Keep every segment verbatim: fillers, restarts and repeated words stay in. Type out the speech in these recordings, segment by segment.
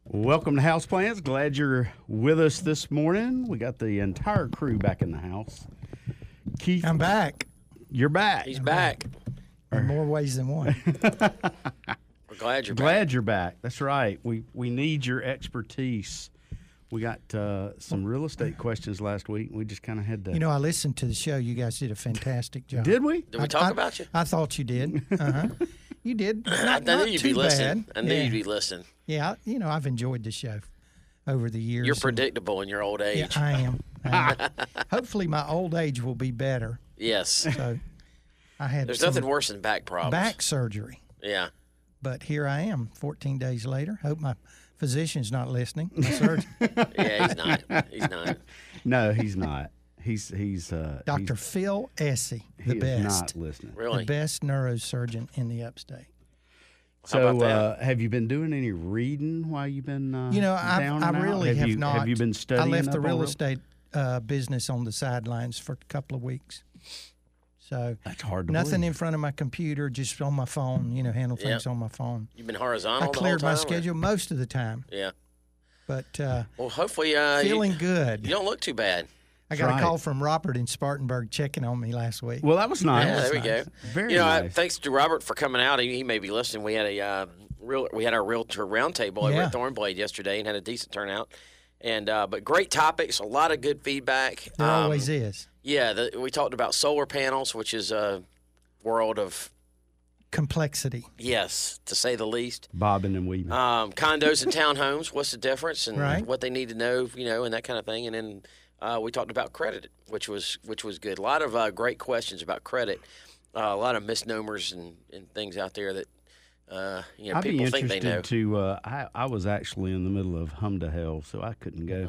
Welcome to Houseplants. Glad you're with us this morning. We got the entire crew back in the house. Keith, I'm back you're back. He's back. in more ways than one. We're glad you're Glad back. you're back. That's right. We we need your expertise. We got uh, some real estate questions last week. We just kind of had to. You know, I listened to the show. You guys did a fantastic job. Did we? Did we I- talk I- about you? I thought you did. Uh-huh. You did. Not, I not knew you'd too be listening. bad. I knew yeah. you'd be listening. Yeah, you know, I've enjoyed the show over the years. You're and- predictable in your old Yeah, age. I am. I am. Hopefully, my old age will be better. Yes. So, I had There's some nothing worse than back problems. back surgery, Yeah. but here I am, fourteen days later. Hope my physician's not listening. My surgeon, Yeah, he's not. He's not. No, he's not. He's he's uh, Doctor he's- Phil Essie, the he is best, not listening. Really? the best neurosurgeon in the upstate. How So, about that? uh, have you been doing any reading while you've been uh, You know, I've, down I and out? really have, have you, not. Have you been studying? I left the up on real estate uh, business on the sidelines for a couple of weeks. So That's hard to nothing believe. in front of my computer, just on my phone. You know, handle things Yep. on my phone. You've been horizontal I the cleared whole my time, or- schedule most of the time, Yeah. but uh, Well, hopefully uh, you, feeling good. you don't look too bad. I got right. a call from Robert in Spartanburg checking on me last week. Well, that was nice. Yeah, there we nice. go. Very you know, I, nice. thanks to Robert for coming out. He, he may be listening. We had a uh, real we had our realtor roundtable over Yeah. at Thornblade yesterday and had a decent turnout. And uh, but great topics, a lot of good feedback. There Um, always is. Yeah, the, we talked about solar panels, which is a world of Complexity. yes, to say the least. Bobbing and weaving. Um, condos and townhomes, what's the difference, and Right. what they need to know, you know, and that kind of thing. And then uh, we talked about credit, which was which was good. A lot of uh, great questions about credit. Uh, a lot of misnomers and, and things out there that uh, you know I'd be people think interested they know. to. Uh, I I was actually in the middle of hum to hell, so I couldn't go.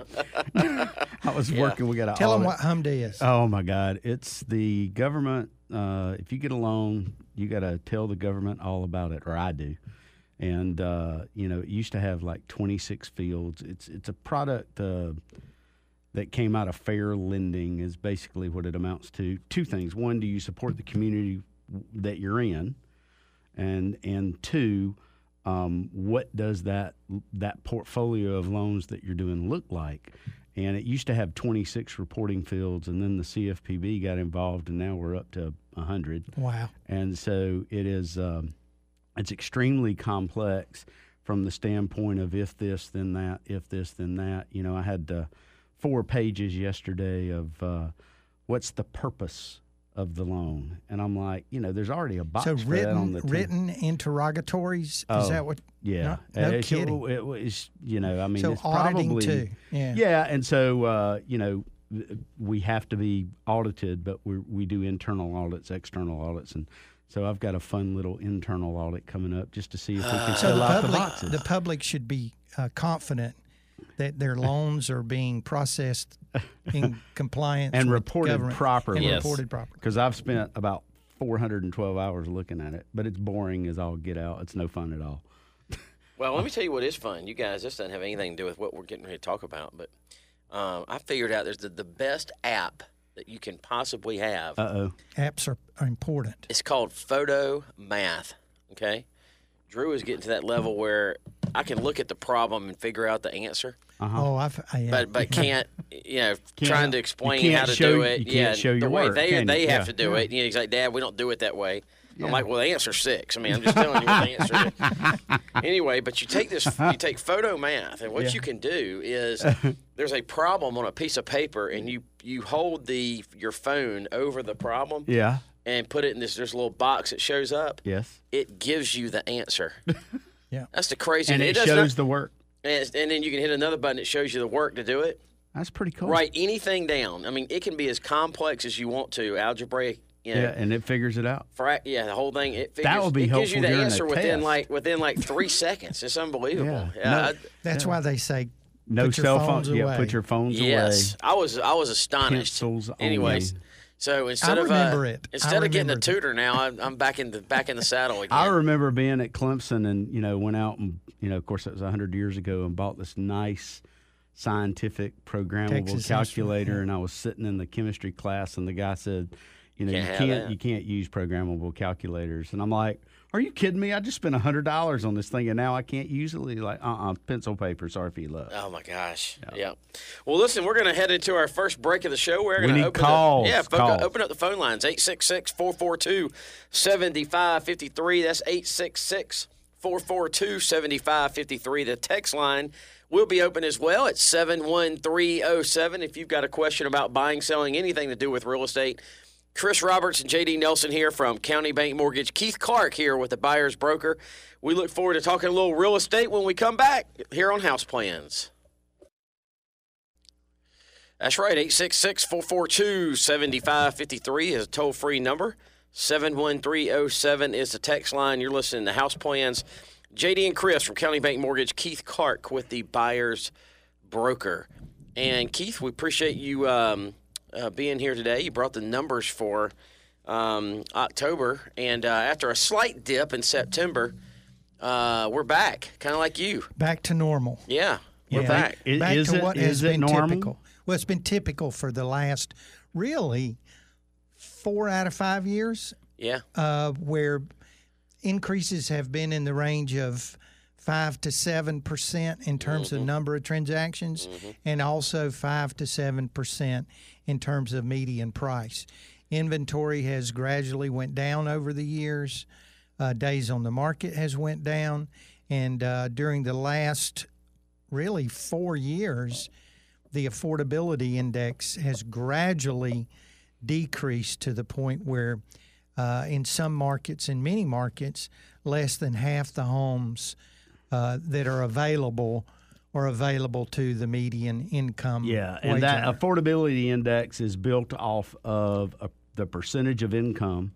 I was Yeah. working. We got a Tell them audit. what Humda is. Oh my God! It's the government. Uh, if you get a loan, you got to tell the government all about it, or I do. And uh, you know, it used to have like twenty-six fields. It's it's a product uh, that came out of fair lending. Is basically what it amounts to. Two things: one, do you support the community that you're in? And and two, um, what does that that portfolio of loans that you're doing look like? And it used to have twenty-six reporting fields, and then the C F P B got involved, and now we're up to one hundred. Wow. And so it is um, it's extremely complex from the standpoint of if this, then that, if this, then that. You know, I had uh, four pages yesterday of uh, what's the purpose of the loan, and I'm like, you know, there's already a box So for that on written the tin. written interrogatories. Is Oh, that what? Yeah, No, no Uh, it's- kidding. It was, you know, I mean, So it's auditing probably too. Yeah. yeah, and so uh, you know, th- we have to be audited, but we we do internal audits, external audits, and so I've got a fun little internal audit coming up just to see if we can So fill the out the public, boxes. the public should be uh, confident that their loans are being processed in compliance And with reported government properly. And Yes. reported properly. Because I've spent about four hundred twelve hours looking at it, but it's boring as all get out. It's no fun at all. Well, let me tell you what is fun. You guys, this doesn't have anything to do with what we're getting ready to talk about, but um, I figured out there's the, the best app that you can possibly have. Uh oh. Apps are, are important. It's called Photo Math. Okay, Drew is getting to that level where I can look at the problem and figure out the answer, Uh-huh. Oh, I've I, yeah. but but can't you know trying to explain you can't how to show- do it. you can't yeah, show the your way work, they can you? they have Yeah. to do it. You know, he's like, Dad, we don't do it that way. Yeah. I'm like, well, the answer's six. I mean, I'm just telling you what the answer is. Anyway, but you take this, you take Photo Math, and what Yeah. you can do is there's a problem on a piece of paper, and you you hold the your phone over the problem Yeah. and put it in this this little box that shows up. Yes. It gives you the answer. Yeah. That's the crazy. And it, does shows not- the work. and, it's- and then you can hit another button that shows you the work to do it. That's pretty cool. Write anything down. I mean, it can be as complex as you want to, algebraic. You know, Yeah, and it figures it out. fra- yeah, the whole thing. It figures, would be it gives you helpful the during a answer within test. like within like three seconds. It's unbelievable. Yeah. Yeah, No. I- That's why they say No put your cell phones phone. Yeah, away. put your phones yes, away. I was I was astonished. Pencils Anyways, only. so instead of remember uh, it. I instead of getting a remember it. tutor now, I'm, I'm back in the back in the saddle again. I remember being at Clemson and, you know, went out and, you know, of course, that was one hundred years ago, and bought this nice scientific programmable Texas calculator. Instrument, yeah. And I was sitting in the chemistry class, and the guy said, You know, Can't you have can't that. you can't use programmable calculators. And I'm like, are you kidding me? I just spent a hundred dollars on this thing, and now I can't use it. Like, uh, uh pencil paper. Sorry for you, love. Oh my gosh! Yeah. yeah. Well, listen, we're going to head into our first break of the show. We're going We to need open calls. Up, yeah, fo- Calls. open up the phone lines eight six six, four four two, seven five five three. That's eight six six, four four two, seven five five three. The text line will be open as well at seven one three oh seven. If you've got a question about buying, selling, anything to do with real estate. Chris Roberts and J D Nelson here from County Bank Mortgage. Keith Clark here with the Buyer's Broker. We look forward to talking a little real estate when we come back here on House Plans. That's right, eight six six, four four two, seven five five three is a toll-free number. seven one three oh seven is the text line. You're listening to House Plans. J D and Chris from County Bank Mortgage. Keith Clark with the Buyer's Broker. And, Keith, we appreciate you um, uh, being here today. You brought the numbers for um, October. And uh, after a slight dip in September, uh, we're back, kind of like you. Back to normal. Yeah, we're Yeah. back. Is- Back is to it- what is has it been normal? typical. Well, it's been typical for the last, really, four out of five years, Yeah. uh, where increases have been in the range of five to seven percent in terms of number of transactions, and also five to seven percent in terms of median price. Inventory has gradually went down over the years. Uh, days on the market has went down, and uh, during the last really four years, the affordability index has gradually decreased to the point where uh, in some markets, in many markets, less than half the homes uh, that are available are available to the median income. Yeah, and wage that earner. affordability index is built off of a, the percentage of income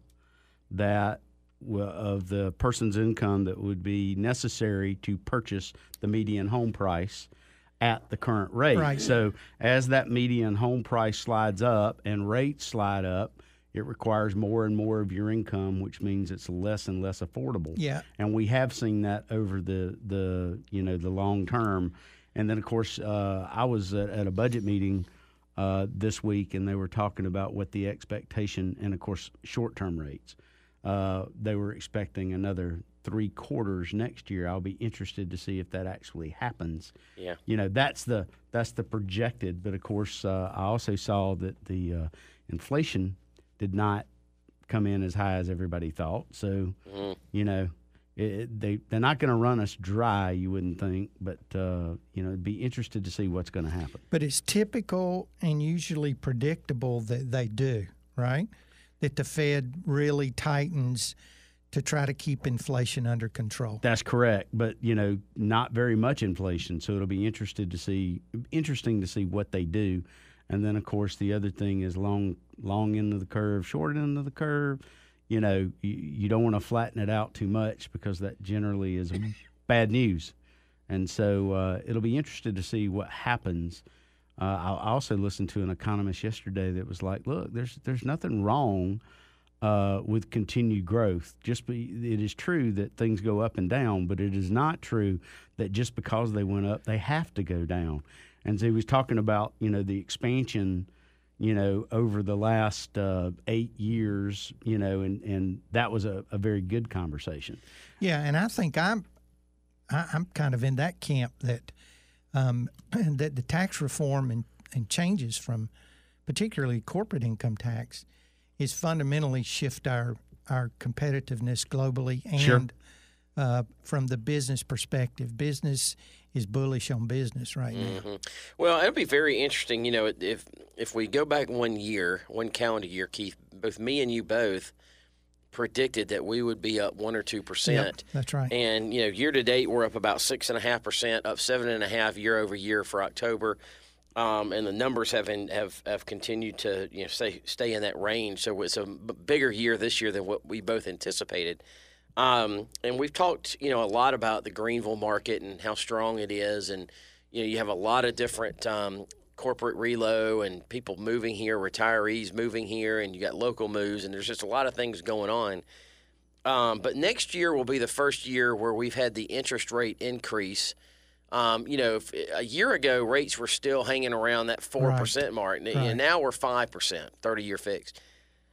that w- of the person's income that would be necessary to purchase the median home price at the current rate. Right. So as that median home price slides up and rates slide up, it requires more and more of your income, which means it's less and less affordable. Yeah. And we have seen that over the, the you know the long term. And then of course uh, I was at, at a budget meeting uh, this week, and they were talking about what the expectation, and of course short term rates. Uh, they were expecting another three quarters next year. I'll be interested to see if that actually happens. Yeah. You know, that's the that's the projected. But of course, uh, I also saw that the uh, inflation did not come in as high as everybody thought. So, Mm. you know, it, it- they they're not going to run us dry, you wouldn't think. But uh, you know, be interested to see what's going to happen. But it's typical and usually predictable that they do, right? That the Fed really tightens to try to keep inflation under control. That's correct, but you know, not very much inflation. So it'll be interested to see, interesting to see what they do. And then, of course, the other thing is long, long end of the curve, short end of the curve. You know, you, you don't want to flatten it out too much because that generally is bad news. And so uh, it'll be interested to see what happens. Uh, I I also listened to an economist yesterday that was like, "Look, there's there's nothing wrong uh, with continued growth. Just be, it is true that things go up and down, but it is not true that just because they went up, they have to go down." And so he was talking about, you know, the expansion, you know, over the last uh, eight years, you know, and, and that was a, a very good conversation. Yeah, and I think I'm I, I'm kind of in that camp that um, that the tax reform and, and changes from particularly corporate income tax is fundamentally shift our our competitiveness globally and Sure. uh, from the business perspective. Business is bullish on business right now. hmm Well, it'll be very interesting. You know, if if we go back one year, one calendar year, Keith, both me and you both predicted that we would be up one or two percent. Yep, that's right. And you know, year to date, we're up about six and a half percent, up seven and a half year over year for October. Um, and the numbers have in, have have continued to you know stay stay in that range. So it's a b- bigger year this year than what we both anticipated. Um, and we've talked, you know, a lot about the Greenville market and how strong it is, and you know, you have a lot of different um, corporate relo and people moving here, retirees moving here, and you got local moves, and there's just a lot of things going on. Um, but next year will be the first year where we've had the interest rate increase. Um, you know, if, a year ago rates were still hanging around that four percent mark, and Right. now we're five percent, thirty-year fixed.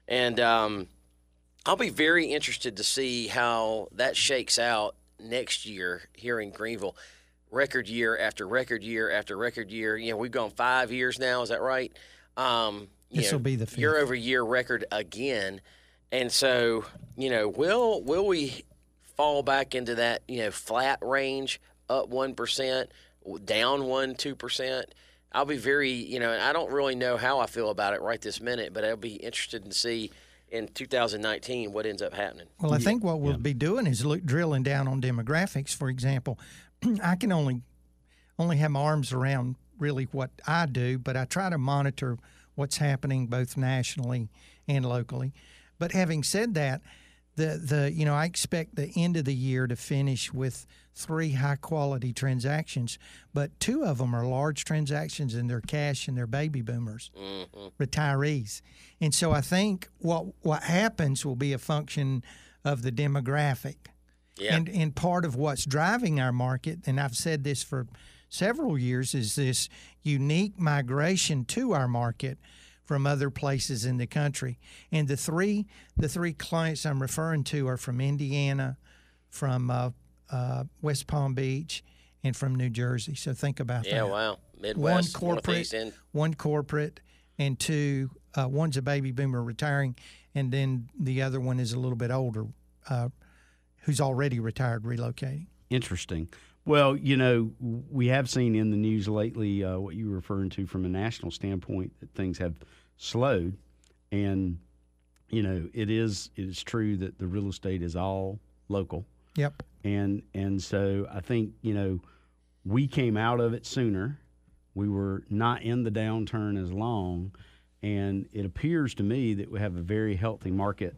And um, I'll be very interested to see how that shakes out next year here in Greenville. Record year after record year after record year. You know, we've gone five years now. Is that right? Um, this will be the fifth. Year over year record again. And so, you know, will will we fall back into that, you know, flat range, up one percent, down one, two percent? I'll be very, you know, I don't really know how I feel about it right this minute, but I'll be interested to see in two thousand nineteen what ends up happening. Well, I think what we'll yeah. be doing is look, drilling down on demographics. For example, I can only only have my arms around really what I do, but I try to monitor what's happening both nationally and locally. But having said that, the the you know I expect the end of the year to finish with three high quality transactions, but two of them are large transactions and they're cash and they're baby boomers, mm-hmm. retirees. And so I think what what happens will be a function of the demographic. Yeah. And and part of what's driving our market, and I've said this for several years, is this unique migration to our market from other places in the country. And the three the three clients I'm referring to are from Indiana, from uh, uh, West Palm Beach, and from New Jersey. So think about yeah, that. Yeah, wow. Midwest, one corporate, and... one corporate, and two. Uh, one's a baby boomer retiring, and then the other one is a little bit older, uh, who's already retired, relocating. Interesting. Well, you know, we have seen in the news lately uh, what you were referring to from a national standpoint, that things have slowed. And, you know, it is it is true that the real estate is all local. Yep. And and so I think, you know, we came out of it sooner. We were not in the downturn as long. And it appears to me that we have a very healthy market.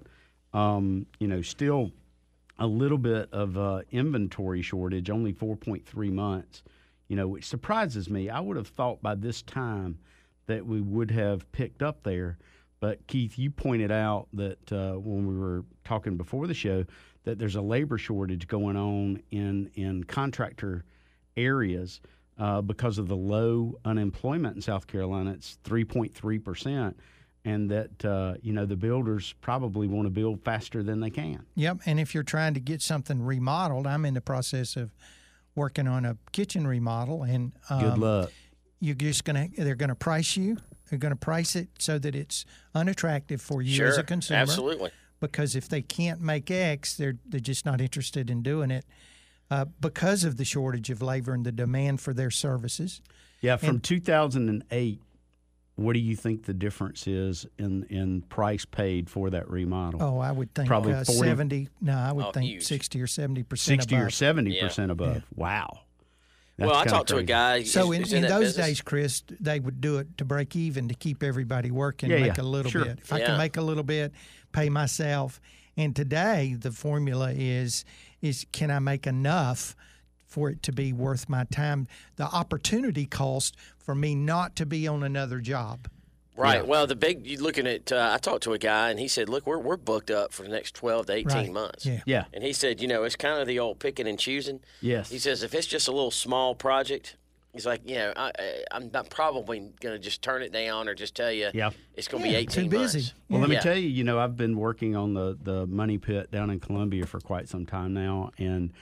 Um, you know, still a little bit of uh, inventory shortage, only four point three months, you know, which surprises me. I would have thought by this time that we would have picked up there. But, Keith, you pointed out that uh, when we were talking before the show that there's a labor shortage going on in, in contractor areas uh, because of the low unemployment in South Carolina. It's three point three percent. And that, uh, you know, the builders probably want to build faster than they can. Yep, and if you're trying to get something remodeled, I'm in the process of working on a kitchen remodel. And um, good luck. You're just going to, they're going to price you. They're going to price it so that it's unattractive for you sure, as a consumer. Absolutely. Because if they can't make X, they're, they're just not interested in doing it uh, because of the shortage of labor and the demand for their services. Yeah, from and, two thousand eight, what do you think the difference is in, in price paid for that remodel? Oh, I would think probably uh, forty seventy. No, I would oh, think huge. sixty or seventy percent. Sixty above. or seventy percent yeah. above. Yeah. Wow. That's well, I kinda talked to a crazy. guy. So who's, in, who's in that those business. days, Chris, they would do it to break even to keep everybody working, Yeah, make yeah, a little sure. bit. If I Yeah. can make a little bit, pay myself. And today, the formula is is can I make enough for it to be worth my time? The opportunity cost for me not to be on another job. Right. Yeah. Well, the big you looking at. Uh, I talked to a guy, and he said, "Look, we're we're booked up for the next twelve to eighteen Right. months." Yeah. Yeah. And he said, "You know, it's kind of the old picking and choosing." Yes. He says, "If it's just a little small project, he's like, you know, I, I, I'm not probably going to just turn it down or just tell you, Yeah. it's going to Yeah, be eighteen too busy. months." Well, let me Yeah. tell you, you know, I've been working on the, the money pit down in Columbia for quite some time now, and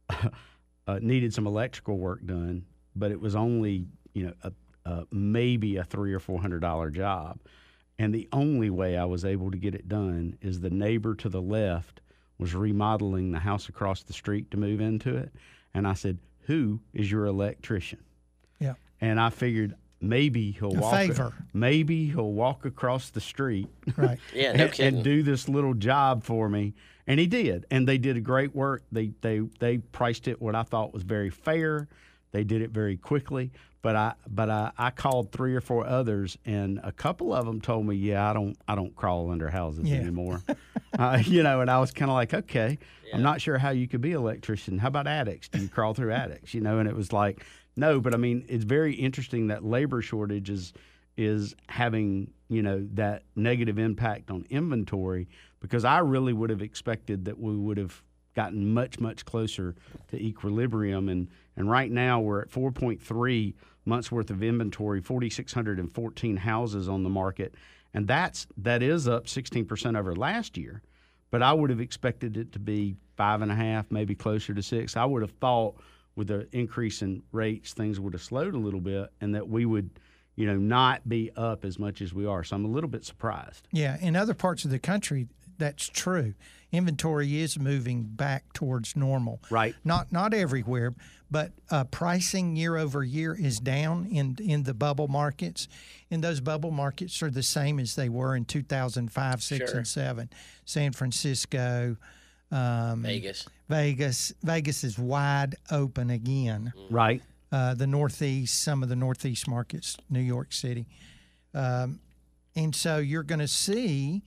uh, needed some electrical work done, but it was only, you know, a, a, maybe a three or four hundred dollar job. And the only way I was able to get it done is the neighbor to the left was remodeling the house across the street to move into it. And I said, "Who is your electrician?" Yeah. And I figured maybe he'll A walk favor. maybe he'll walk across the street Right. Yeah, no and, kidding. and do this little job for me. And he did. And they did a great work. They they they priced it what I thought was very fair. They did it very quickly. But I but I, I called three or four others, and a couple of them told me, "Yeah, I don't I don't crawl under houses Yeah. anymore." uh, you know, and I was kind of like, "Okay, Yeah. I'm not sure how you could be an electrician. How about attics? Do you crawl through attics?" You know, and it was like, no. But I mean, it's very interesting that labor shortage is is having, you know, that negative impact on inventory, because I really would have expected that we would have gotten much, much closer to equilibrium. And, and right now we're at four point three months worth of inventory, four thousand six hundred fourteen houses on the market. and that's that is up sixteen percent over last year. But I would have expected it to be five and a half, maybe closer to six. I would have thought with the increase in rates, things would have slowed a little bit, and that we would, you know, not be up as much as we are. So I'm a little bit surprised. Yeah, in other parts of the country, that's true. Inventory is moving back towards normal. Right. Not not everywhere, but uh, pricing year over year is down in in the bubble markets. And those bubble markets are the same as they were in two thousand five, six, Sure. and seven. San Francisco, um, Vegas. Vegas. Vegas is wide open again. Right. Uh, the Northeast, some of the Northeast markets, New York City. Um, and so you're going to see,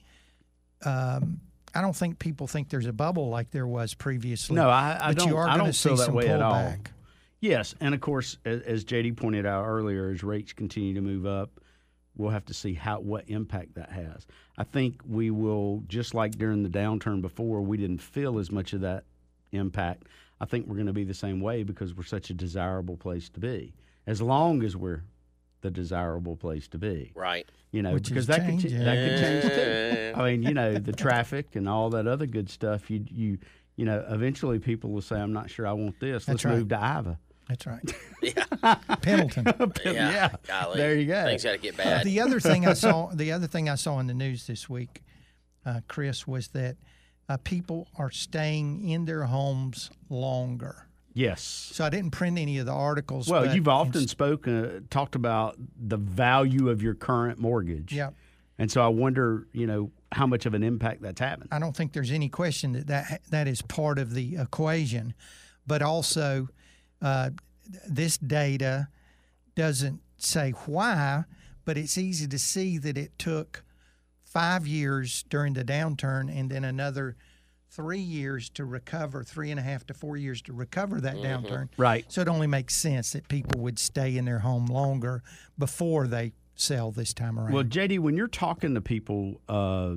um, I don't think people think there's a bubble like there was previously. No, I, I but don't. you are I gonna don't see feel that some way at all. pullback. Yes, and of course, as, as J D pointed out earlier, as rates continue to move up, we'll have to see how what impact that has. I think we will, just like during the downturn before, we didn't feel as much of that impact. I think we're going to be the same way because we're such a desirable place to be, as long as we're the desirable place to be. Right. You know, Which because is that could, changing. ch- that could change too. I mean, you know, the traffic and all that other good stuff. You you you know, eventually people will say, "I'm not sure I want this. Let's That's right. move to Iva." That's right. Yeah. Pendleton. Yeah. Yeah. Golly. There you go. Things got to get bad. The other thing I saw, the other thing I saw in the news this week, uh, Chris, was that uh, people are staying in their homes longer. Yes. So I didn't print any of the articles. Well, but you've often ins- spoken, uh, talked about the value of your current mortgage. Yeah. And so I wonder, you know, how much of an impact that's having. I don't think there's any question that that, that is part of the equation, but also uh, this data doesn't say why, but it's easy to see that it took five years during the downturn and then another three years to recover, three and a half to four years to recover that downturn. Right. So it only makes sense that people would stay in their home longer before they sell this time around. Well, J D, when you're talking to people, uh,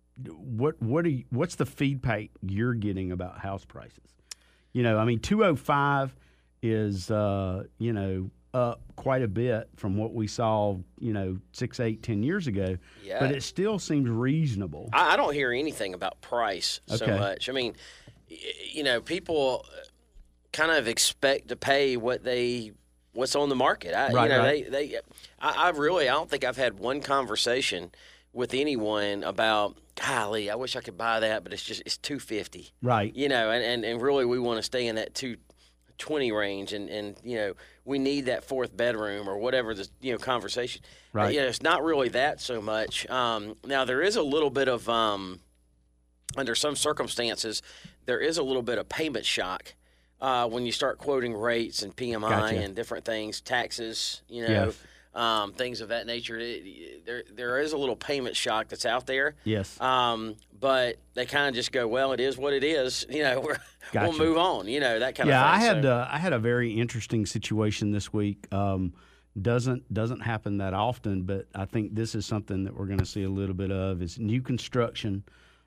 what what are you, what's the feedback you're getting about house prices? You know, I mean, two oh five is uh, you know up quite a bit from what we saw, you know, six, eight, ten years ago. Yeah. But it still seems reasonable. I, I don't hear anything about price so Okay. much. I mean, y- you know, people kind of expect to pay what they what's on the market. I, Right, you know, right. they they. I, I really, I don't think I've had one conversation with anyone about, golly, I wish I could buy that, but it's just it's two fifty. Right. You know, and, and, and really we want to stay in that two twenty range, and, and you know we need that fourth bedroom or whatever the you know conversation. Right. You know, it's not really that so much. Um, now there is a little bit of um, under some circumstances there is a little bit of payment shock uh, when you start quoting rates and P M I Gotcha. and different things, taxes. You know. Yes. Um, things of that nature. It, there, there is a little payment shock that's out there. Yes. Um, but they kind of just go, well, it is what it is. You know, we're, Gotcha. we'll move on. You know, that kind yeah, of I thing. had So- uh, I had a very interesting situation this week. Um, doesn't doesn't happen that often, but I think this is something that we're going to see a little bit of. Is new construction.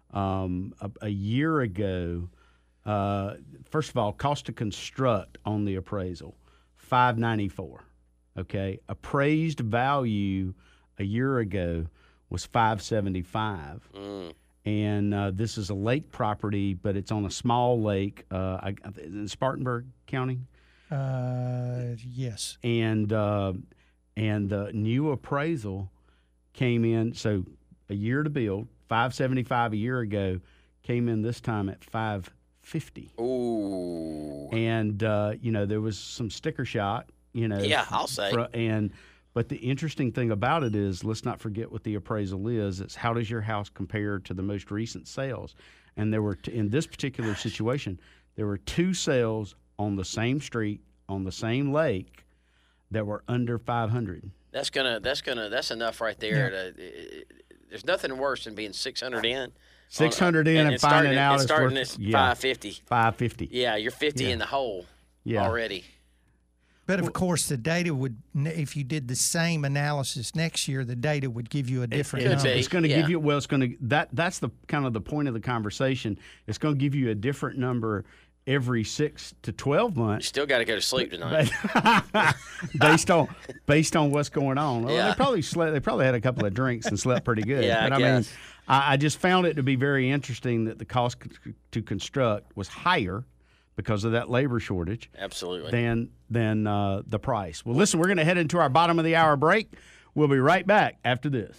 Um, a, a year ago, uh, first of all, cost to construct on the appraisal, five ninety four. Okay, appraised value a year ago was five seventy five. Mm. And uh, this is a lake property, but it's on a small lake uh, I, in Spartanburg County. uh, yes. And uh, and the new appraisal came in, so a year to build, five seventy five a year ago, came in this time at five fifty. Ooh. And uh, you know there was some sticker shock, you know. Yeah, I'll say. fr- and but the interesting thing about it is, let's not forget what the appraisal is. It's how does your house compare to the most recent sales? And there were, t- in this particular situation, there were two sales on the same street, on the same lake, that were under five hundred. That's gonna. That's gonna. That's enough right there. To, it, there's nothing worse than being six hundred in. six hundred in on- and, starting finding at- out and it's starting worth at yeah, five fifty. five fifty. Yeah, you're fifty Yeah. in the hole Yeah. already. But of course, the data would, if you did the same analysis next year, the data would give you a different could number. be. It's going to Yeah. give you well. It's going to that. That's the kind of the point of the conversation. It's going to give you a different number every six to twelve You months. still got to go to sleep tonight. based on based on what's going on. Well, Yeah. they probably slept. They probably had a couple of drinks and slept pretty good. Yeah, I but I mean, guess. I, I just found it to be very interesting that the cost c- to construct was higher because of that labor shortage Absolutely. than than uh, the price. Well, listen, we're going to head into our bottom of the hour break. We'll be right back after this.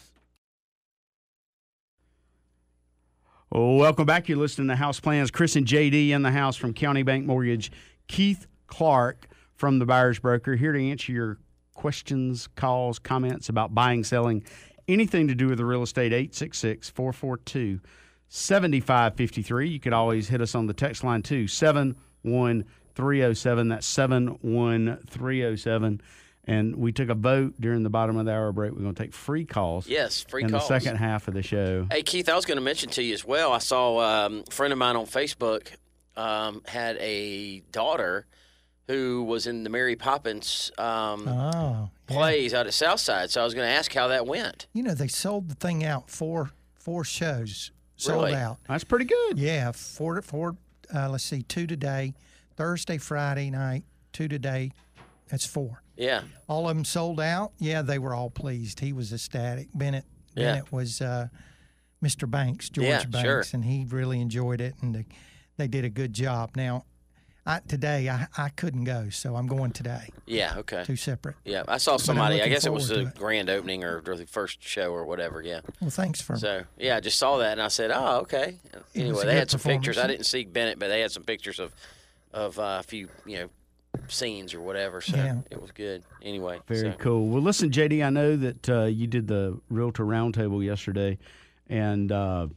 Welcome back. You're listening to House Plans. Chris and J D in the house from County Bank Mortgage. Keith Clark from the Buyer's Broker here to answer your questions, calls, comments about buying, selling, anything to do with the real estate. eight six six, four four two, seven five five three. You could always hit us on the text line too, seven one three oh seven. That's seven one three oh seven. And we took a vote during the bottom of the hour break. We're going to take free calls. Yes, free in calls. the second half of the show. Hey, Keith, I was going to mention to you as well. I saw um, a friend of mine on Facebook um, had a daughter who was in the Mary Poppins um, Oh, yeah. plays out at Southside. So I was going to ask how that went. You know, they sold the thing out four four shows sold Really? out. That's pretty good. Yeah, four four. Uh, let's see, two today, Thursday, Friday night, two today. That's four. Yeah. All of them sold out. Yeah, they were all pleased. He was ecstatic. Bennett Yeah. Bennett was uh, Mister Banks, George Yeah, Banks, sure. and he really enjoyed it, and they, they did a good job. Now, I, today I, I couldn't go, so I'm going today. Yeah, okay. Two separate. Yeah, I saw I'm somebody. I looking guess it was forward the to it. grand opening or, or the first show or whatever. Yeah. Well, thanks for. So yeah, I just saw that and I said, "Oh, okay." was Anyway, a they good had some pictures. I performance. didn't see Bennett, but they had some pictures of of uh, a few, you know, scenes or whatever. So Yeah. it was good. Anyway, Very so. cool. Well, listen, J D, I know that uh, you did the Realtor Roundtable yesterday, and uh,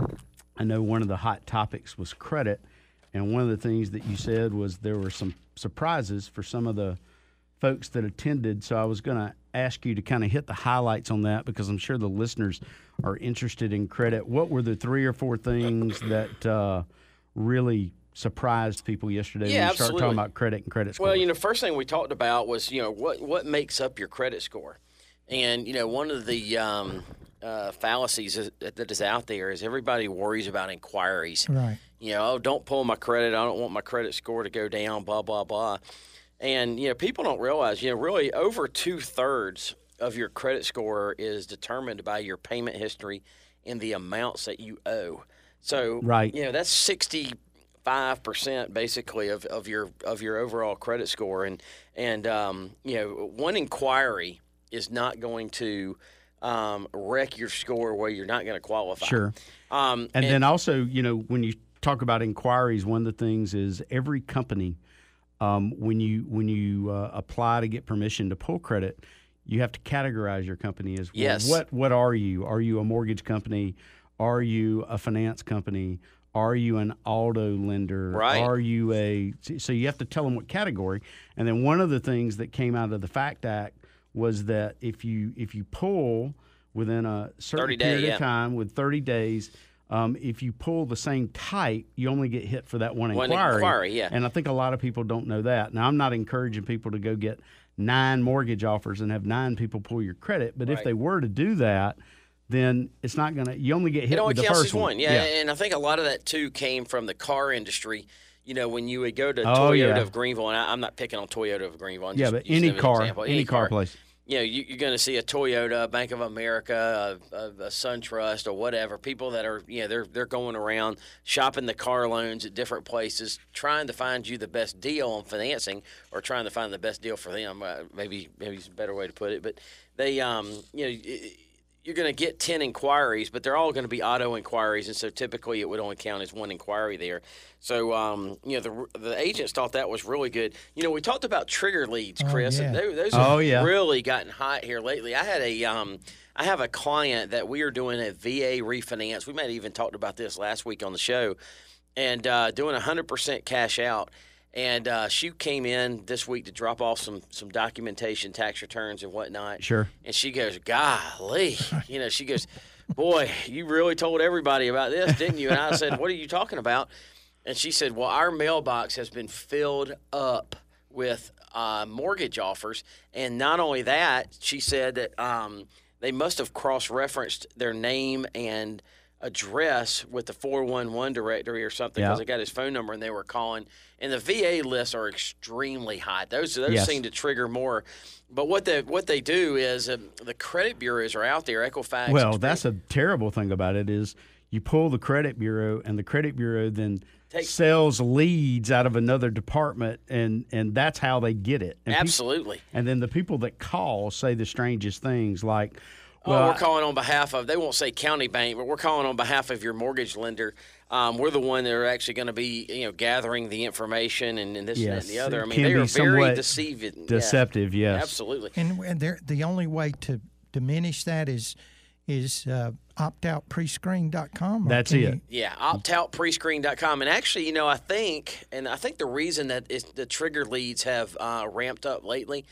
I know one of the hot topics was credit, and one of the things that you said was there were some surprises for some of the folks that attended. So I was going to ask you to kind of hit the highlights on that because I'm sure the listeners are interested in credit. What were the three or four things that uh, really surprised people yesterday Yeah, when you start absolutely. talking about credit and credit scores? Well, you know, first thing we talked about was, you know, what what makes up your credit score, and you know, one of the um, uh, fallacies is, that is out there is everybody worries about inquiries. Right. You know, oh, don't pull my credit. I don't want my credit score to go down. Blah blah blah. And you know, people don't realize, you know, really over two thirds of your credit score is determined by your payment history and the amounts that you owe. So, Right. you know, that's sixty. Five percent basically of, of your of your overall credit score, and and um, you know, one inquiry is not going to um, wreck your score where you're not going to qualify. Sure. Um, And, then also, you know, when you talk about inquiries, one of the things is every company, um, when you when you uh, apply to get permission to pull credit, you have to categorize your company as well. Yes. What what are you? Are you a mortgage company? Are you a finance company? Are you an auto lender? Right. Are you a so you have to tell them what category. And then one of the things that came out of the FACT Act was that if you if you pull within a certain thirty day, period yeah. of time with thirty days. Um, if you pull the same type, you only get hit for that one One inquiry. inquiry, yeah. And I think a lot of people don't know that. Now, I'm not encouraging people to go get nine mortgage offers and have nine people pull your credit. But if Right. they were to do that, then it's not going to – you only get hit It only with the counts first as one. Yeah, Yeah. and I think a lot of that too came from the car industry. You know, when you would go to Oh, Toyota yeah. of Greenville, and I, I'm not picking on Toyota of Greenville. I'm Yeah, just but using any them as an car, example. any car place. You know, you, you're going to see a Toyota, a Bank of America, a, a, a SunTrust, or whatever. People that are, you know, they're they're going around shopping the car loans at different places, trying to find you the best deal on financing, or trying to find the best deal for them. Uh, maybe maybe it's a better way to put it. But they, um, you know. It, you're going to get ten inquiries, but they're all going to be auto inquiries, and so typically it would only count as one inquiry there. So, um, you know, the the agents thought that was really good. You know, we talked about trigger leads, Chris, Oh, yeah. and they, those Oh, have yeah. really gotten hot here lately. I had a, um, I have a client that we are doing a V A refinance. We might have even talked about this last week on the show, and uh, doing one hundred percent cash out. And uh, she came in this week to drop off some some documentation, tax returns, and whatnot. Sure. And she goes, golly, you know, she goes, boy, you really told everybody about this, didn't you? And I said, what are you talking about? And she said, well, our mailbox has been filled up with uh, mortgage offers. And not only that, she said that um, they must have cross-referenced their name and address with the four one one directory or something because Yeah. I got his phone number and they were calling. And the V A lists are extremely high. Those those Yes. seem to trigger more. But what they what they do is uh, the credit bureaus are out there. Equifax. Well, Experian- that's a terrible thing about it is you pull the credit bureau, and the credit bureau then Take- sells leads out of another department, and, and that's how they get it. And peop- absolutely. and then the people that call say the strangest things like, Oh, well, we're calling on behalf of, they won't say county bank, but we're calling on behalf of your mortgage lender. Um, we're the one that are actually going to be, you know, gathering the information and, and this and that Yes, and the other. I it mean, can they be are very somewhat deceiving. deceptive, Yeah, yes. absolutely. And, and they're- the only way to diminish that is is uh, opt out prescreen dot com. That's it. Yeah, opt out prescreen dot com. And actually, you know, I think, and I think the reason that it's, the trigger leads have uh, ramped up lately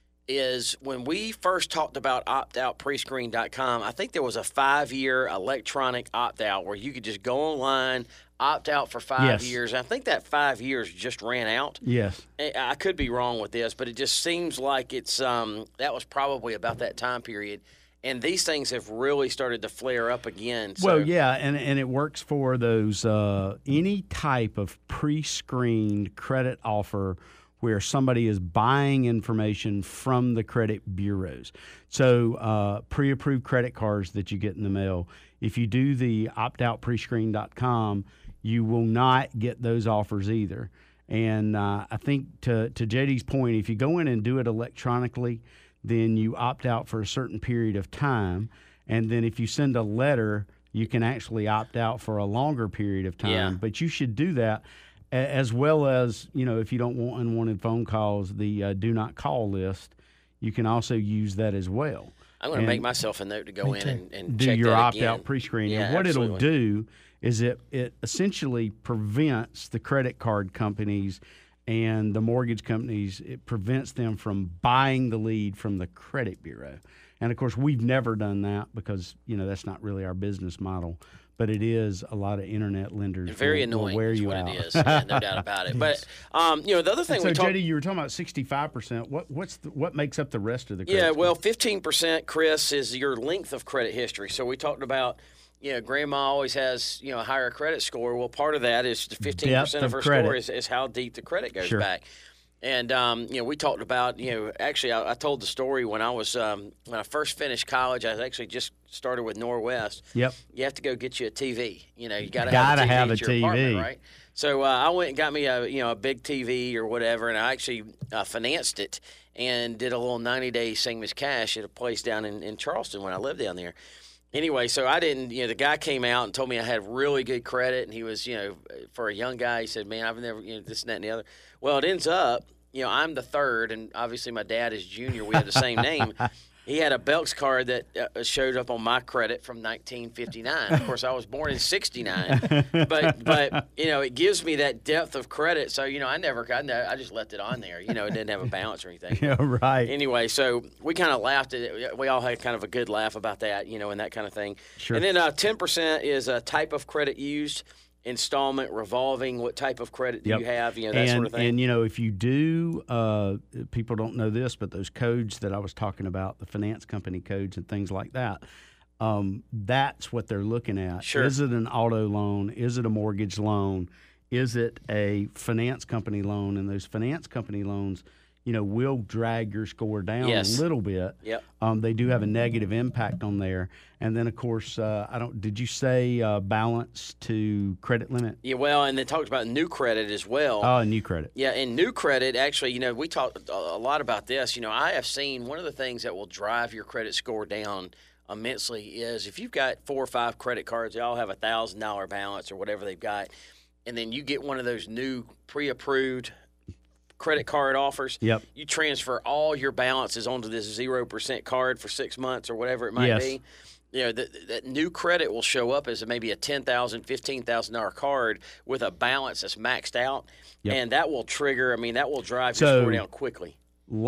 is when we first talked about opt out prescreen dot com, I think there was a five year electronic opt out where you could just go online, opt out for five Yes. years. And I think that five years just ran out. yes. I I could be wrong with this, but it just seems like it's um, that was probably about that time period. And these things have really started to flare up again. So, Well, yeah, and, and it works for those uh, any type of pre-screened credit offer where somebody is buying information from the credit bureaus. So uh, pre-approved credit cards that you get in the mail, if you do the opt out prescreen dot com, you will not get those offers either. And uh, I think to, to J D's point, if you go in and do it electronically, then you opt out for a certain period of time. And then if you send a letter, you can actually opt out for a longer period of time. Yeah. But you should do that a- as well as, you know, if you don't want unwanted phone calls, the uh, do not call list, you can also use that as well. I'm going to And make myself a note to go Me in too. and, and do check your that opt again. out pre-screen. Yeah, and what it'll absolutely. do is it, it essentially prevents the credit card companies and the mortgage companies, it prevents them from buying the lead from the credit bureau. And of course, we've never done that because, you know, that's not really our business model. But it is a lot of internet lenders. Very will, will annoying wear is you what out. it is. Yeah, no doubt about it. But, um, you know, the other thing And so, we talked J D, you were talking about sixty-five percent. What what's the, what makes up the rest of the credit Yeah, score? well, fifteen percent, Chris, is your length of credit history. So we talked about, you know, grandma always has, you know, a higher credit score. Well, part of that is the fifteen percent Depth of her of credit. score is, is how deep the credit goes Sure. back. And, um, you know, we talked about, you know, actually I, I told the story when I was, um, when I first finished college, I actually just started with Norwest. Yep. You have to go get you a T V. You know, you got to Gotta have have a a T V at your T V. apartment, right? So uh, I went and got me a, you know, a big T V or whatever, and I actually uh, financed it and did a little ninety-day same as cash at a place down in, in Charleston when I lived down there. Anyway, so I didn't, you know, the guy came out and told me I had really good credit, and he was, you know, for a young guy, he said, man, I've never, you know, this and that and the other. Well, it ends up, you know, I'm the third, and obviously my dad is junior. We had the same name. He had a Belks card that uh, showed up on my credit from nineteen fifty-nine. Of course, I was born in sixty-nine, but but you know, it gives me that depth of credit. So you know, I never, I, never, I just left it on there. You know, it didn't have a balance or anything. Yeah, right. Anyway, so we kind of laughed at it. We all had kind of a good laugh about that, you know, and that kind of thing. Sure. And then uh, ten percent is a type of credit used, installment, revolving. What type of credit do Yep. you have? You know, that and, sort of thing. And, you know, if you do, uh, people don't know this, but those codes that I was talking about, the finance company codes and things like that, um, that's what they're looking at. Sure. Is it an auto loan? Is it a mortgage loan? Is it a finance company loan? And those finance company loans, you know, will drag your score down Yes. a little bit. Yep. Um, they do have a negative impact on there. And then, of course, uh, I don't. Did you say uh, balance to credit limit? Yeah, well, and they talked about new credit as well. Oh, new credit. Yeah, and new credit, actually, you know, we talked a a lot about this. You know, I have seen one of the things that will drive your credit score down immensely is if you've got four or five credit cards, they all have a one thousand dollars balance or whatever they've got, and then you get one of those new pre-approved credit card offers. Yep. You transfer all your balances onto this zero percent card for six months or whatever it might Yes. be. You know, that, that new credit will show up as maybe a ten thousand dollars, fifteen thousand dollars card with a balance that's maxed out. Yep. And that will trigger, I mean, that will drive So- your score down quickly.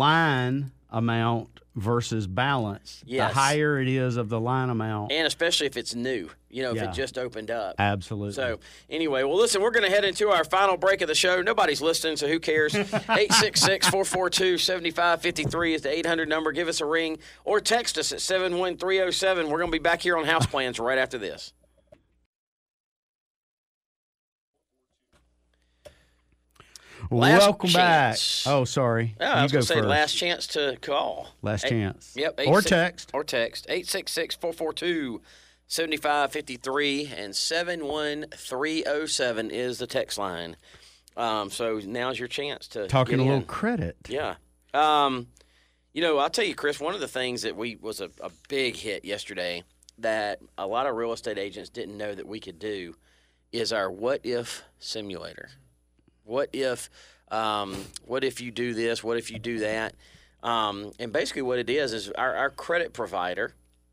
Line amount versus balance. Yes. The higher it is of the line amount. And especially if it's new, you know, if Yeah. it just opened up. Absolutely. So anyway, well, listen, we're going to head into our final break of the show. Nobody's listening, so who cares? eight six six, four four two, seven five five three is the eight hundred number. Give us a ring or text us at seven one three oh seven. We're going to be back here on House Plans right after this. Last Welcome chance. back. Oh, sorry. Yeah, I you was go going to say first. last chance to call. Last Eight- chance. Yep. eight Or six text. Or text. eight six six, four four two, seven five five three and seven one three oh seven is the text line. Um, so now's your chance to Talking get a little in. credit. Yeah. Um, you know, I'll tell you, Chris, one of the things that we was a, a big hit yesterday that a lot of real estate agents didn't know that we could do is our what if simulator. What if um, what if you do this? What if you do that? Um, and basically what it is is our, our credit provider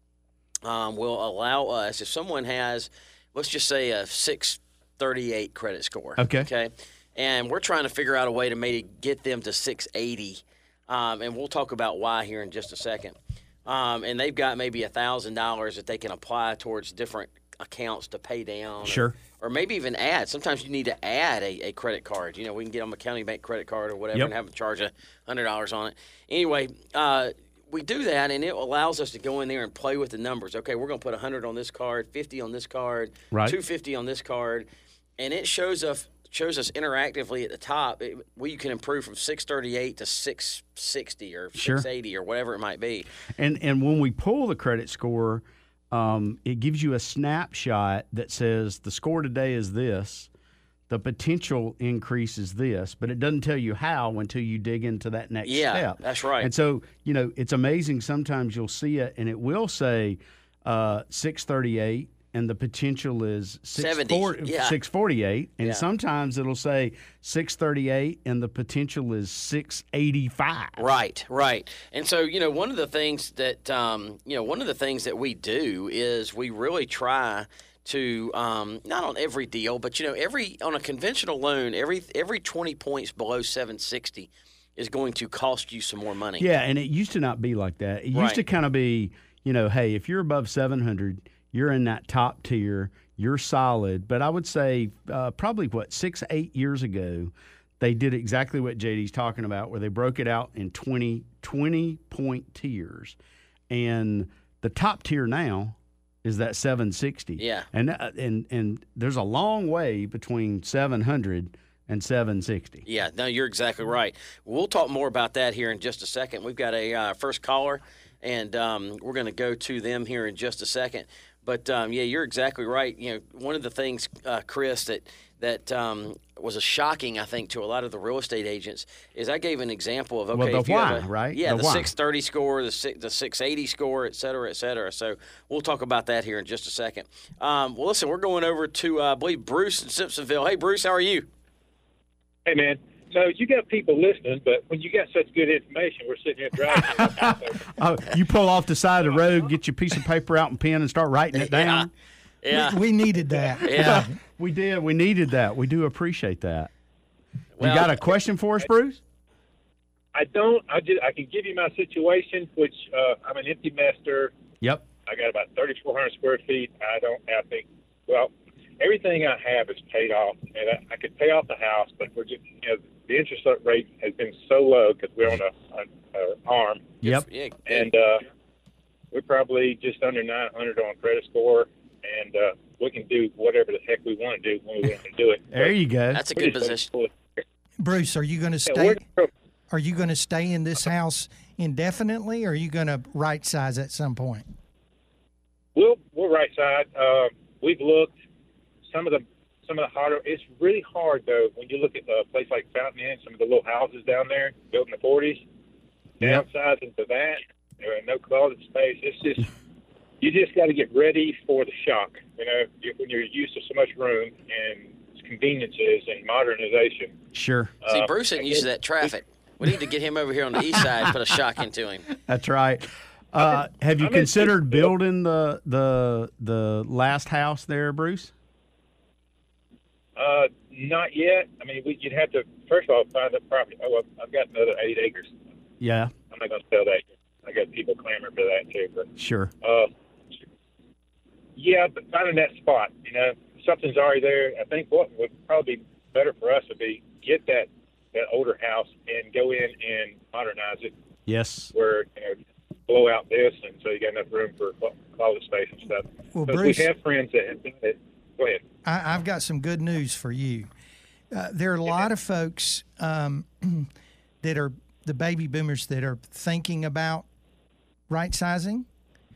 um, will allow us, if someone has, let's just say a six thirty-eight credit score. Okay. Okay. And we're trying to figure out a way to maybe get them to six eighty. Um, and we'll talk about why here in just a second. Um, and they've got maybe one thousand dollars that they can apply towards different accounts to pay down. Sure. Or, or maybe even add. Sometimes you need to add a, a credit card. You know, we can get them a county bank credit card or whatever Yep. and have them charge a one hundred dollars on it. Anyway, uh, we do that, and it allows us to go in there and play with the numbers. Okay, we're going to put one hundred on this card, fifty on this card, Right. two hundred fifty on this card. And it shows us shows us interactively at the top it, where you can improve from six thirty-eight to six sixty or Sure. six eighty or whatever it might be. And and when we pull the credit score, um, it gives you a snapshot that says the score today is this, the potential increase is this, but it doesn't tell you how until you dig into that next Yeah, step. that's right. And so, you know, it's amazing. Sometimes you'll see it, and it will say uh, six thirty-eight, and the potential is seventy, yeah. six forty-eight, and Yeah. sometimes it'll say six thirty-eight, and the potential is six eighty-five. Right, right. And so, you know, one of the things that, um, you know, one of the things that we do is we really try to, um, not on every deal, but, you know, every, on a conventional loan, every, every twenty points below seven sixty is going to cost you some more money. Yeah, and it used to not be like that. It used Right. to kind of be, you know, hey, if you're above seven hundred, you're in that top tier, you're solid. But I would say uh, probably, what, six, eight years ago, they did exactly what J D's talking about, where they broke it out in twenty, twenty-point tiers. And the top tier now is that seven sixty. Yeah. And, uh, and, and there's a long way between seven hundred and seven sixty. Yeah, no, you're exactly right. We'll talk more about that here in just a second. We've got a uh, first caller, and um, we're going to go to them here in just a second. But, um, yeah, you're exactly right. You know, one of the things, uh, Chris, that that um, was a shocking, I think, to a lot of the real estate agents is I gave an example of, okay, Well, the if you have why, a, right? Yeah, The the, why. six thirty score, the six, the six eighty score, et cetera, et cetera. So we'll talk about that here in just a second. Um, well, listen, we're going over to, uh, I believe, Bruce in Simpsonville. Hey, Bruce, how are you? Hey, man. So you got people listening, but when you got such good information, we're sitting here driving. Oh, you pull off the side of the road, get your piece of paper out and pen and start writing it down. Yeah. We needed that. Yeah. We did. We needed that. We do appreciate that. Well, you got a question for us, Bruce? I don't. I just. I can give you my situation, which uh, I'm an empty nester. Yep. I got about thirty-four hundred square feet. I don't. I think. Well, everything I have is paid off, and I, I could pay off the house, but we're just. You know, the interest rate has been so low because we're on a, a, a arm, Yep. Yeah, good. and uh, we're probably just under nine hundred on credit score, and uh, we can do whatever the heck we want to do when we want to do it. There you go. That's a We're good just position. so- Bruce, are you going to Yeah, stay? we're- Are you going to stay in this house indefinitely, or are you going to right size at some point? We'll we're right side. Uh, we've looked some of the some of the harder. It's really hard though when you look at a place like Fountain Inn, some of the little houses down there built in the forties. Yep. Downsizing to that, there ain't no closet space. It's just you just got to get ready for the shock. You know, you- when you're used to so much room and conveniences and modernization. Sure. See, Uh, Bruce isn't used to that traffic. We need to get him over here on the east side, put a shock into him. That's right. Uh, have you I'm in considered Simpsonville. building the the the last house there, Bruce? Uh, not yet. I mean, we, you'd have to first of all find the property. Oh, well, I've got another eight acres. Yeah, I'm not going to sell that. I got people clamoring for that too. But sure. uh, yeah, but finding that spot, you know, something's already there. I think what would probably be better for us would be get that that older house and go in and modernize it, Yes. where you know blow out this, and so you got enough room for clo- closet space and stuff. Well, But Bruce, we have friends that have done it. Go ahead. I, I've got some good news for you. Uh, there are a lot of folks um, that are the baby boomers that are thinking about right sizing,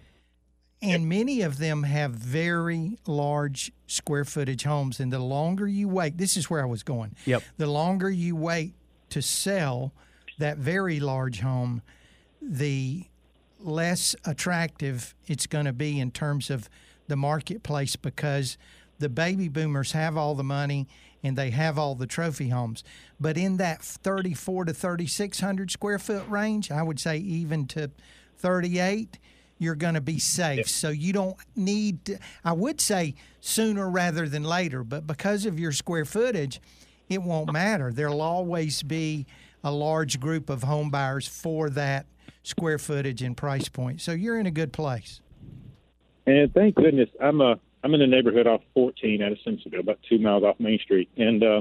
and many of them have very large square footage homes. And the longer you wait, this is where I was going. Yep. The longer you wait to sell that very large home, the less attractive it's going to be in terms of the marketplace, because the baby boomers have all the money and they have all the trophy homes. But in that thirty-four to thirty-six hundred square foot range, I would say even to thirty-eight, you're going to be safe. Yeah. So you don't need to, I would say sooner rather than later, but because of your square footage, it won't matter. There'll always be a large group of home buyers for that square footage and price point. So you're in a good place. And thank goodness, I'm a I'm in the neighborhood off fourteen out of Simpsonville, about two miles off Main Street, and uh,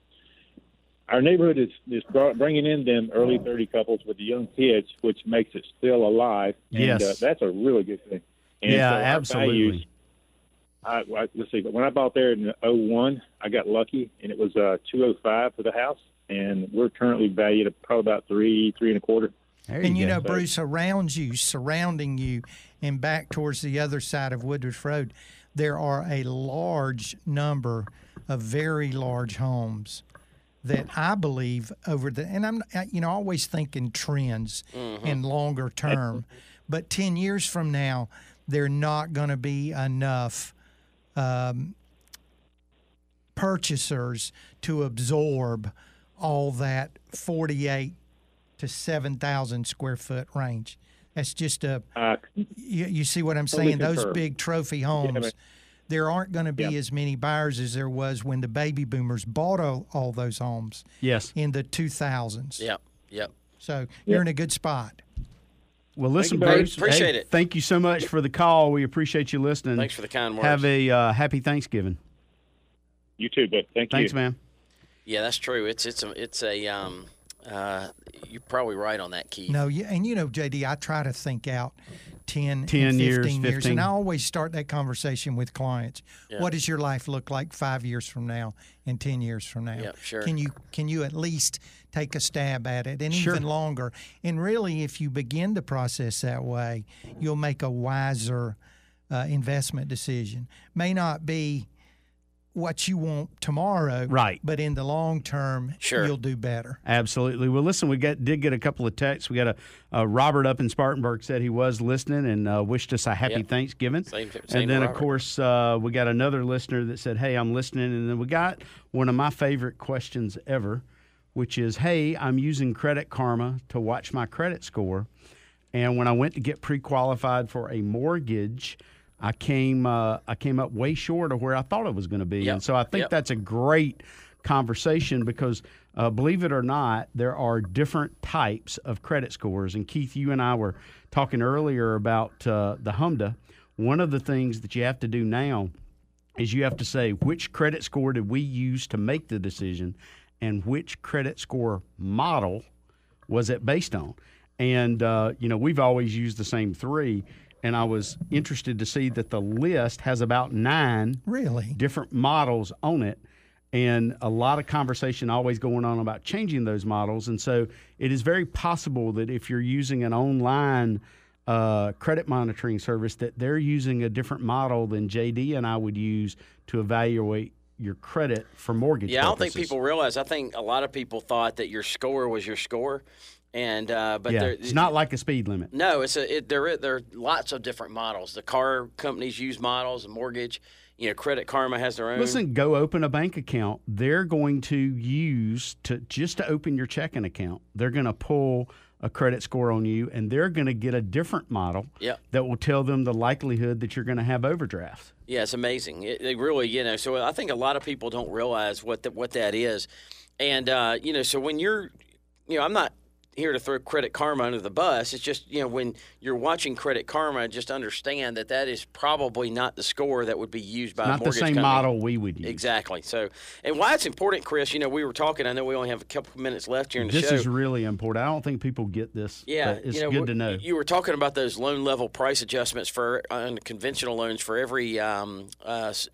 our neighborhood is is bringing in them early thirty couples with the young kids, which makes it still alive. And, yes, uh, that's a really good thing. And yeah, so absolutely. Values, I, I, let's see. But when I bought there in oh one, I got lucky, and it was uh, two oh five for the house, and we're currently valued at probably about three, three and a quarter. There and you go. know, Bruce, around you, surrounding you, and back towards the other side of Woodruff Road, there are a large number of very large homes that I believe over the, and I'm, you know, always thinking trends mm-hmm. and longer term, but ten years from now, they're not going to be enough um, purchasers to absorb all that forty-eight to seven thousand square foot range. That's just a, uh, you, you see what I'm saying? Those concur. Big trophy homes, yeah, there aren't going to be yep. as many buyers as there was when the baby boomers bought all, all those homes yes. in the two thousands. Yep, yep. So yep. you're in a good spot. Well, listen, you, Bruce, appreciate hey, it. Thank you so much for the call. We appreciate you listening. Thanks for the kind words. Have a uh, happy Thanksgiving. You too, Dick. Thank Thanks, you. man. Yeah, that's true. It's it's a it's a um uh you're probably right on that, Keith. No, yeah, and you know, J D, I try to think out ten, ten and years, fifteen years, fifteen. and I always start that conversation with clients. Yeah. What does your life look like five years from now and ten years from now? Yeah, sure. Can you can you at least take a stab at it, and sure. even longer? And really, if you begin the process that way, you'll make a wiser uh, investment decision. May not be what you want tomorrow, right? But in the long term, sure. you'll do better. Absolutely. Well, listen, we got did get a couple of texts. We got a uh, Robert up in Spartanburg said he was listening and uh, wished us a happy yep. Thanksgiving. Same, same and then, of Robert. course, uh, we got another listener that said, "Hey, I'm listening." And then we got one of my favorite questions ever, which is, "Hey, I'm using Credit Karma to watch my credit score, and when I went to get pre-qualified for a mortgage, I came uh, I came up way short of where I thought it was going to be." Yep. And so I think yep. that's a great conversation because, uh, believe it or not, there are different types of credit scores. And, Keith, you and I were talking earlier about uh, the H M D A. One of the things that you have to do now is you have to say which credit score did we use to make the decision and which credit score model was it based on. And, uh, you know, we've always used the same three. And I was interested to see that the list has about nine really different models on it, and a lot of conversation always going on about changing those models. And so it is very possible that if you're using an online uh, credit monitoring service, that they're using a different model than J D and I would use to evaluate your credit for mortgage Yeah, purposes. I don't think people realize. I think a lot of people thought that your score was your score. And uh, but yeah, it's not like a speed limit. No, it's a it, there. There are lots of different models. The car companies use models, and mortgage. You know, Credit Karma has their own. Listen, go open a bank account. They're going to use to just to open your checking account. They're going to pull a credit score on you, and they're going to get a different model yep. that will tell them the likelihood that you're going to have overdrafts. Yeah, it's amazing. It, it really, you know. So I think a lot of people don't realize what the, what that is, and uh, you know, so when you're, you know, I'm not here to throw Credit Karma under the bus. It's just, you know, when you're watching Credit Karma, just understand that that is probably not the score that would be used by Not a mortgage the same company. model we would use. Exactly. So, and why it's important, Chris, you know, we were talking, I know we only have a couple of minutes left here in the this show. This is really important. I don't think people get this. Yeah. It's you know, good to know. You were talking about those loan level price adjustments for on conventional loans for every um, uh,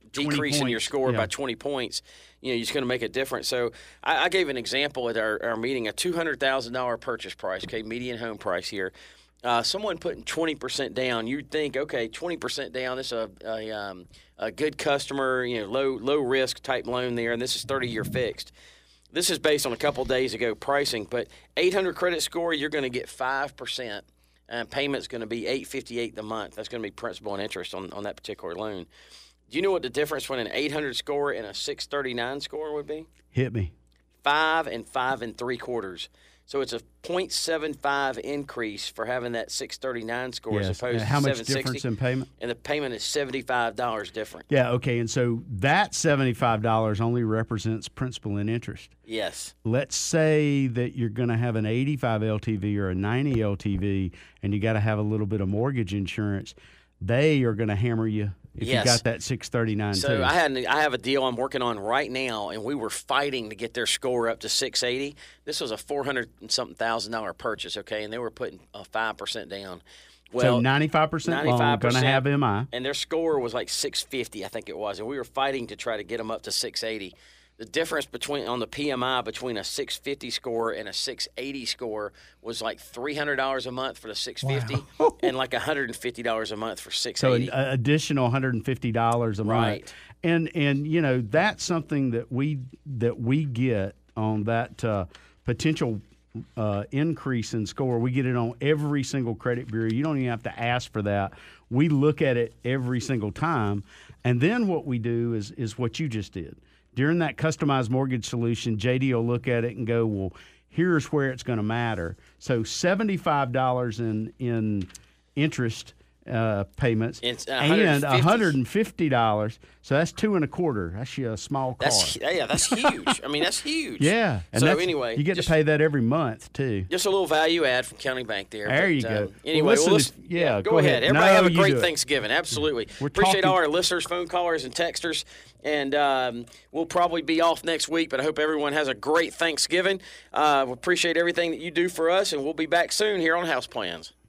decreasing your points. score Yeah. by twenty points, you know, it's going to make a difference. So I, I gave an example at our, our meeting, a two hundred thousand dollars purchase price, okay, median home price here. Uh, someone putting twenty percent down, you'd think, okay, twenty percent down, this is a, a, um, a good customer, you know, low low risk type loan there, and this is thirty-year fixed. This is based on a couple days ago pricing, but eight hundred credit score, you're going to get five percent, and payment's going to be eight fifty-eight the month. That's going to be principal and interest on, on that particular loan. Do you know what the difference between an eight hundred score and a six thirty-nine score would be? Hit me. Five and five and three quarters. So it's a point seven five increase for having that six thirty-nine score Yes. as opposed And how to much seven sixty. difference in payment? And the payment is seventy-five dollars different. Yeah, okay. And so that seventy-five dollars only represents principal and interest. Yes. Let's say that you're going to have an eighty-five L T V or a ninety L T V and you got to have a little bit of mortgage insurance. They are going to hammer you if Yes. you got that six thirty-nine So too. I had I have a deal I'm working on right now, and we were fighting to get their score up to six eighty. This was a four hundred and something thousand dollar purchase, okay, and they were putting a five percent down. Well, so ninety-five percent loan, going to ninety-five percent, have M I. and their score was like six fifty, I think it was, and we were fighting to try to get them up to six eighty. The difference between on the P M I between a six fifty score and a six eighty score was like three hundred dollars a month for the six fifty Wow. and like one hundred fifty dollars a month for six So eighty. an uh, additional one hundred fifty dollars a Right. month. And and you know, that's something that we that we get on that uh, potential uh, increase in score. We get it on every single credit bureau. You don't even have to ask for that. We look at it every single time. And then what we do is is what you just did. During that customized mortgage solution, J D will look at it and go, well, here's where it's going to matter. So seventy-five dollars in in interest uh, payments It's and one hundred fifty. one hundred fifty dollars. So that's two and a quarter. That's you a small car. That's yeah, that's huge. I mean, that's huge. yeah. And so that's, anyway, you get just, to pay that every month too. just a little value add from County Bank there. There but, you go. um, Well, anyway, listen, well, listen, if- yeah, go, go ahead. ahead. Everybody No, have a you do great it. Thanksgiving. Absolutely. We're Appreciate talking- all our listeners, phone callers, and texters. And um, we'll probably be off next week, but I hope everyone has a great Thanksgiving. Uh, we appreciate everything that you do for us, and we'll be back soon here on House Plans.